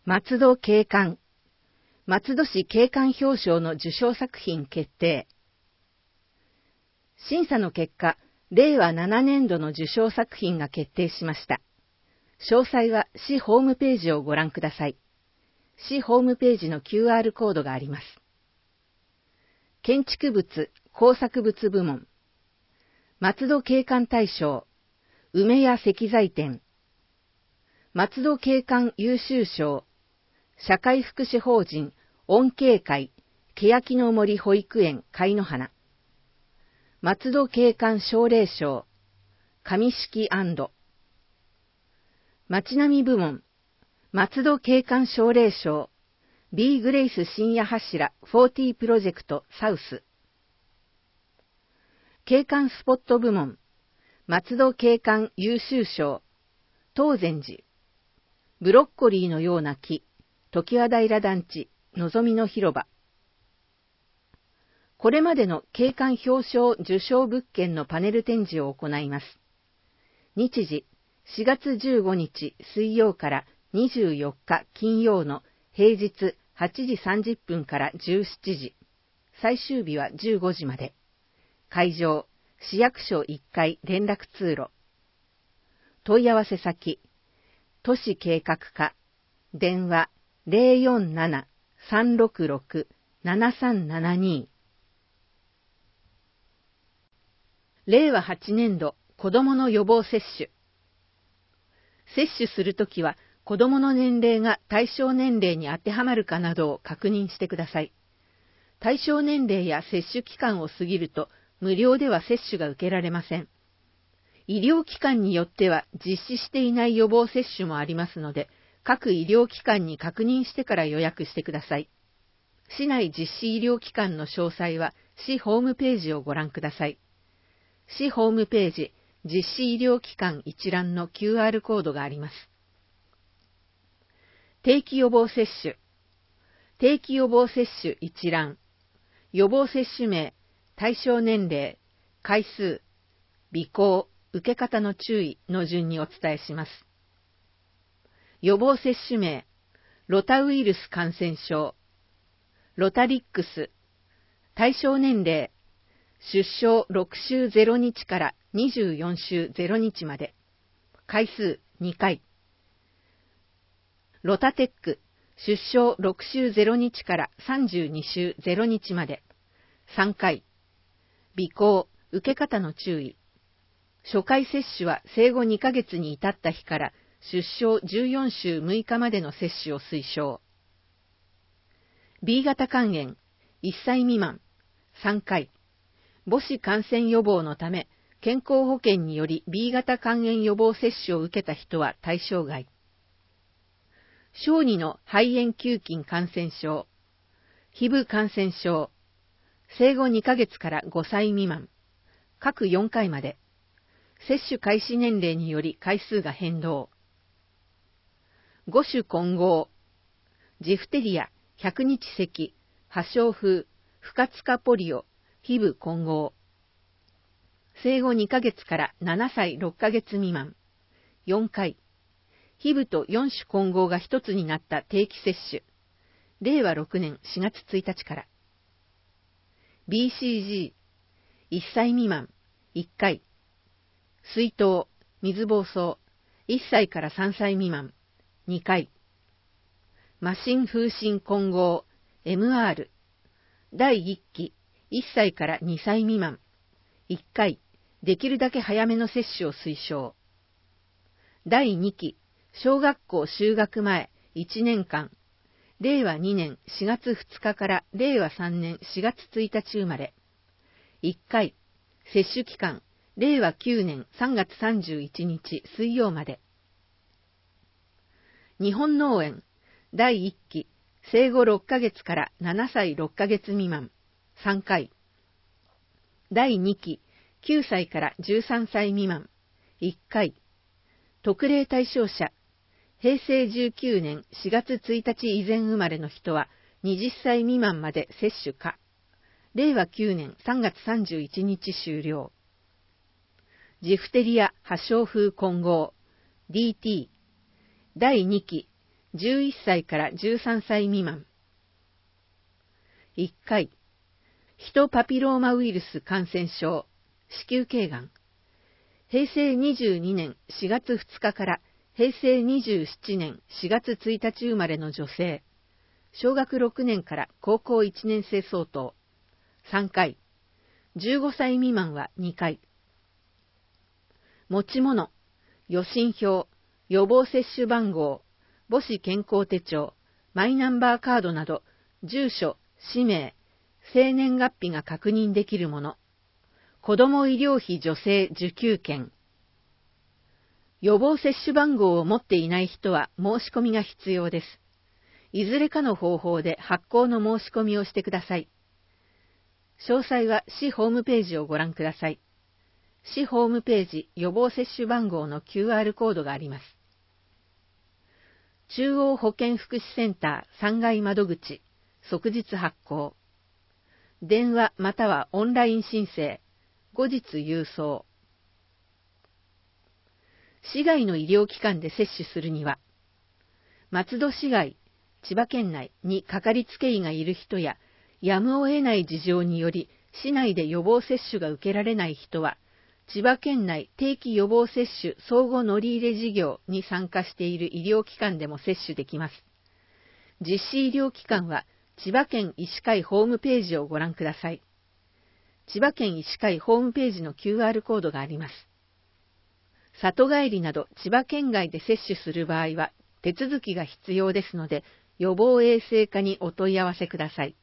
松戸景観。松戸市景観表彰の受賞作品決定。審査の結果、令和7年度の受賞作品が決定しました。詳細は市ホームページをご覧ください。市ホームページの QR コードがあります。建築物・工作物部門。松戸景観大賞。梅屋石材店。松戸景観優秀賞。社会福祉法人恩恵会欅の森保育園貝の花。松戸景観奨励賞上敷&町並み部門松戸景観奨励賞 B グレイス深夜柱40プロジェクトサウス。景観スポット部門松戸景観優秀賞東禅寺。ブロッコリーのような木常盤平団地、のぞみの広場。これまでの景観表彰受賞物件のパネル展示を行います。日時、4月15日水曜から24日金曜の平日8時30分から17時。最終日は15時まで。会場、市役所1階連絡通路。問い合わせ先、都市計画課、電話、047-366-7372。令和8年度子どもの予防接種。接種するときは子どもの年齢が対象年齢に当てはまるかなどを確認してください。対象年齢や接種期間を過ぎると無料では接種が受けられません。医療機関によっては実施していない予防接種もありますので、各医療機関に確認してから予約してください。市内実施医療機関の詳細は市ホームページをご覧ください。市ホームページ実施医療機関一覧の QR コードがあります。定期予防接種。定期予防接種一覧。予防接種名、対象年齢、回数、備考、受け方の注意の順にお伝えします。予防接種名、ロタウイルス感染症、ロタリックス、対象年齢、出生6週0日から24週0日まで、回数2回、ロタテック、出生6週0日から32週0日まで、3回、備考、受け方の注意、初回接種は生後2ヶ月に至った日から出生14週6日までの接種を推奨。B 型肝炎、1歳未満、3回。母子感染予防のため、健康保険により B 型肝炎予防接種を受けた人は対象外。小児の肺炎球菌感染症、HIV 感染症、生後2ヶ月から5歳未満、各4回まで。接種開始年齢により回数が変動。5種混合、ジフテリア、百日咳、破傷風、不活化ポリオ、HIV 混合。生後2ヶ月から7歳6ヶ月未満、4回。HIV と4種混合が一つになった定期接種。令和6年4月1日から。BCG、1歳未満、1回。水痘、水疱瘡、1歳から3歳未満、2回。麻疹風疹混合、MR、第1期、1歳から2歳未満、1回、できるだけ早めの接種を推奨。第2期、小学校就学前1年間、令和2年4月2日から令和3年4月1日生まれ、1回、接種期間、令和9年3月31日水曜まで。日本脳炎、第1期、生後6ヶ月から7歳6ヶ月未満、3回。第2期、9歳から13歳未満、1回。特例対象者、平成19年4月1日以前生まれの人は20歳未満まで接種可。令和9年3月31日終了。ジフテリア破傷風混合 DT 第2期 11歳から13歳未満。1回、ヒトパピローマウイルス感染症、子宮頸がん。平成22年4月2日から平成27年4月1日生まれの女性。小学6年から高校1年生相当。3回。15歳未満は2回。持ち物、予診票、予防接種番号、母子健康手帳、マイナンバーカードなど、住所、氏名、生年月日が確認できるもの。子ども医療費助成受給券。予防接種番号を持っていない人は申し込みが必要です。いずれかの方法で発行の申し込みをしてください。詳細は市ホームページをご覧ください。市ホームページ予防接種番号の QR コードがあります。中央保健福祉センター3階窓口、即日発行。電話またはオンライン申請、後日郵送。市外の医療機関で接種するには、松戸市外、千葉県内にかかりつけ医がいる人や、やむを得ない事情により、市内で予防接種が受けられない人は、千葉県内定期予防接種相互乗り入れ事業に参加している医療機関でも接種できます。実施医療機関は、千葉県医師会ホームページをご覧ください。千葉県医師会ホームページの QR コードがあります。里帰りなど千葉県外で接種する場合は手続きが必要ですので、予防衛生課にお問い合わせください。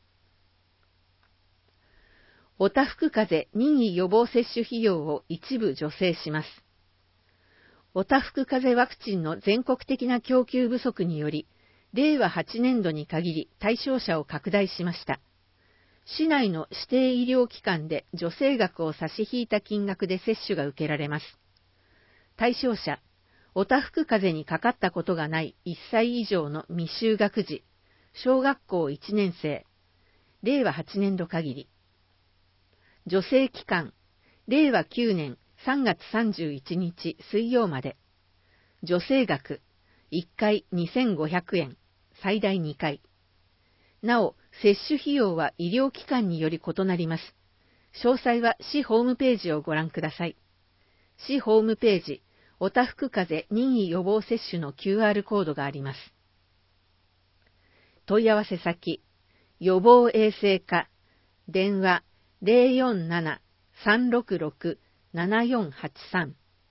おたふく風邪任意予防接種費用を一部助成します。おたふく風邪ワクチンの全国的な供給不足により、令和8年度に限り対象者を拡大しました。市内の指定医療機関で助成額を差し引いた金額で接種が受けられます。対象者、おたふく風邪にかかったことがない1歳以上の未就学児、小学校1年生、令和8年度限り。助成期間、令和9年3月31日水曜まで。助成額、1回2500円、最大2回。なお、接種費用は医療機関により異なります。詳細は市ホームページをご覧ください。市ホームページ、おたふく風邪任意予防接種の QR コードがあります。問い合わせ先、予防衛生課、電話 047-366-7483。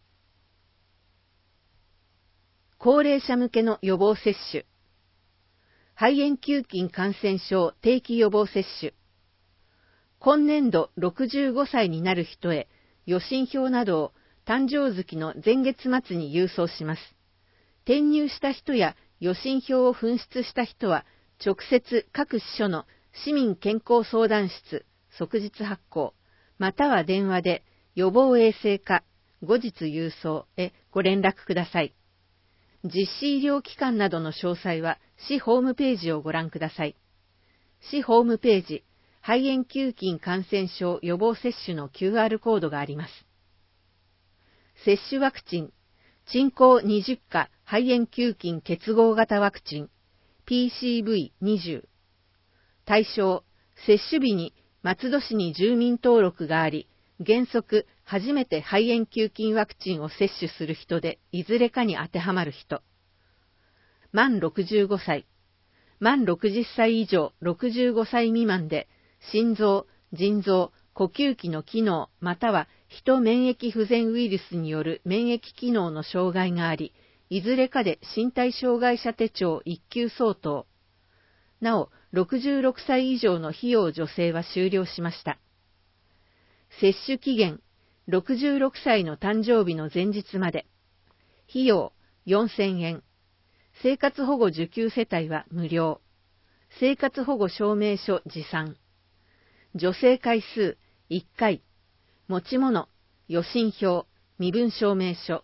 高齢者向けの予防接種。肺炎球菌感染症定期予防接種。今年度65歳になる人へ予診票などを誕生月の前月末に郵送します。転入した人や予診票を紛失した人は直接各支所の市民健康相談室即日発行または電話で予防衛生課後日郵送へご連絡ください。実施医療機関などの詳細は市ホームページをご覧ください。市ホームページ、肺炎球菌感染症予防接種の QR コードがあります。接種ワクチン、鎮江20価肺炎球菌結合型ワクチン、PCV20。対象、接種日に松戸市に住民登録があり、原則初めて肺炎球菌ワクチンを接種する人で、いずれかに当てはまる人。満65歳。満60歳以上65歳未満で、心臓、腎臓、呼吸器の機能または人免疫不全ウイルスによる免疫機能の障害があり、いずれかで身体障害者手帳1級相当。なお、66歳以上の費用助成は終了しました。接種期限、66歳の誕生日の前日まで。費用、4000円。生活保護受給世帯は無料。生活保護証明書持参。助成回数、1回。持ち物、予診票、身分証明書。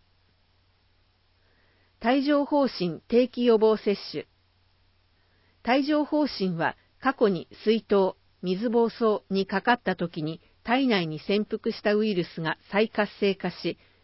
帯状疱疹定期予防接種。帯状疱疹は過去に水痘、水疱瘡にかかった時に体内に潜伏したウイルスが再活性化し、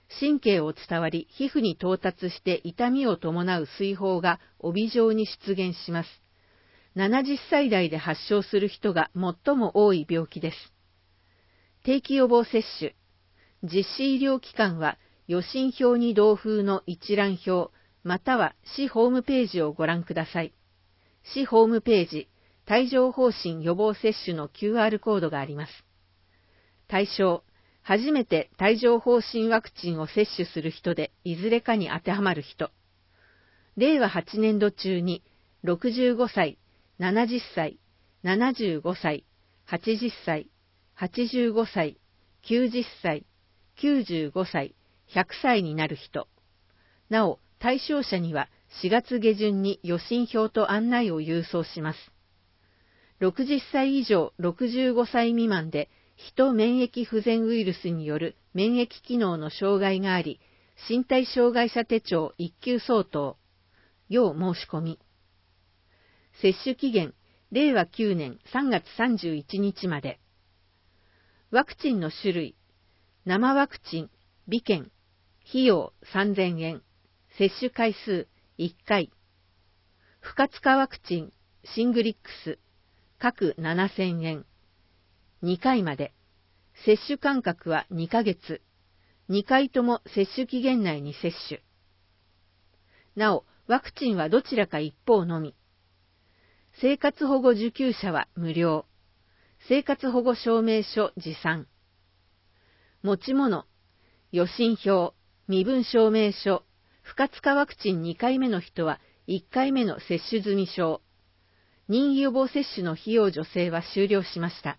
神経を伝わり、皮膚に到達して痛みを伴う水疱が帯状に出現します。70歳代で発症する人が最も多い病気です。定期予防接種。実施医療機関は、予診票に同封の一覧表、または市ホームページをご覧ください。市ホームページ、帯状疱疹予防接種の QR コードがあります。対象、初めて帯状疱疹ワクチンを接種する人で、いずれかに当てはまる人。令和8年度中に、65歳、70歳、75歳、80歳、85歳、90歳、95歳、100歳になる人。なお、対象者には4月下旬に予診票と案内を郵送します。60歳以上65歳未満で、ヒ免疫不全ウイルスによる免疫機能の障害があり、身体障害者手帳1級相当、要申し込み。接種期限、令和9年3月31日まで。ワクチンの種類、生ワクチン、微券、費用3000円、接種回数1回。不活化ワクチン、シングリックス、各7000円。2回まで。接種間隔は2ヶ月。2回とも接種期限内に接種。なお、ワクチンはどちらか一方のみ。生活保護受給者は無料。生活保護証明書持参。持ち物、予診票、身分証明書、不活化ワクチン2回目の人は1回目の接種済証。任意予防接種の費用助成は終了しました。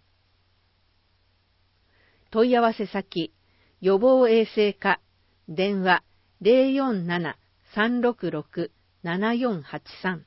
問い合わせ先、予防衛生課、電話 047-366-7483。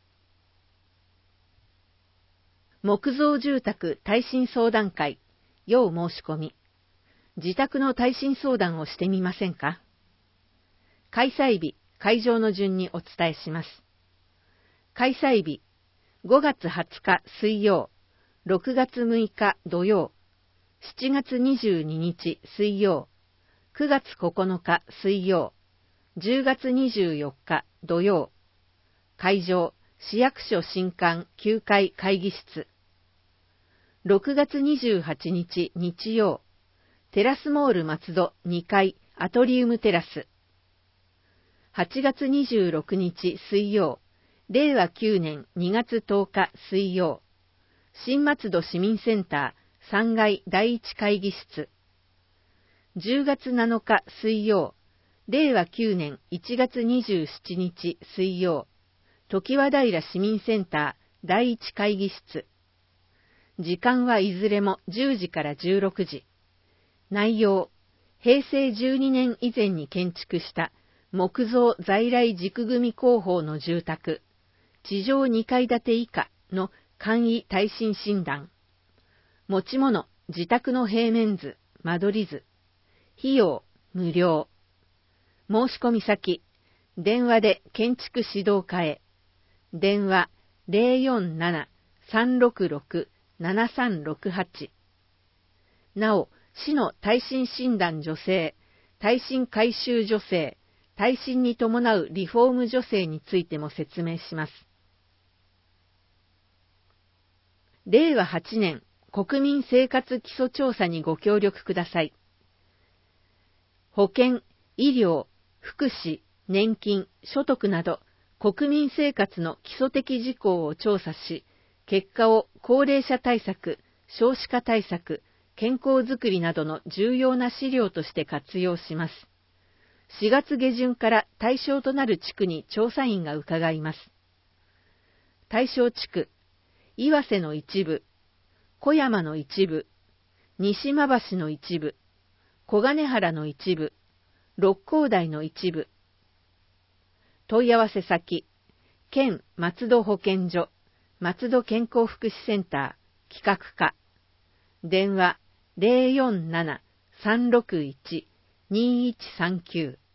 木造住宅耐震相談会、要申し込み。自宅の耐震相談をしてみませんか？開催日、会場の順にお伝えします。開催日、5月20日水曜、6月6日土曜、7月22日水曜、9月9日水曜、10月24日土曜。会場、市役所新館9階会議室。6月28日日曜、テラスモール松戸2階アトリウムテラス。8月26日水曜、令和9年2月10日水曜、新松戸市民センター3階第一会議室。10月7日水曜、令和9年1月27日水曜、常盤平市民センター第一会議室。時間はいずれも10時から16時。内容、平成12年以前に建築した木造在来軸組工法の住宅、地上2階建て以下の簡易耐震診断。持ち物、自宅の平面図、間取り図。費用、無料。申し込み先、電話で建築指導課へ。電話 047-366-7368。なお、市の耐震診断助成、耐震改修助成、耐震に伴うリフォーム助成についても説明します。令和8年国民生活基礎調査にご協力ください。保険、医療、福祉、年金、所得など国民生活の基礎的事項を調査し、結果を高齢者対策、少子化対策、健康づくりなどの重要な資料として活用します。4月下旬から対象となる地区に調査員が伺います。対象地区、岩瀬の一部、小山の一部、西間橋の一部、小金原の一部、六甲台の一部。問い合わせ先、県松戸保健所、松戸健康福祉センター、企画課。電話 047-361-2139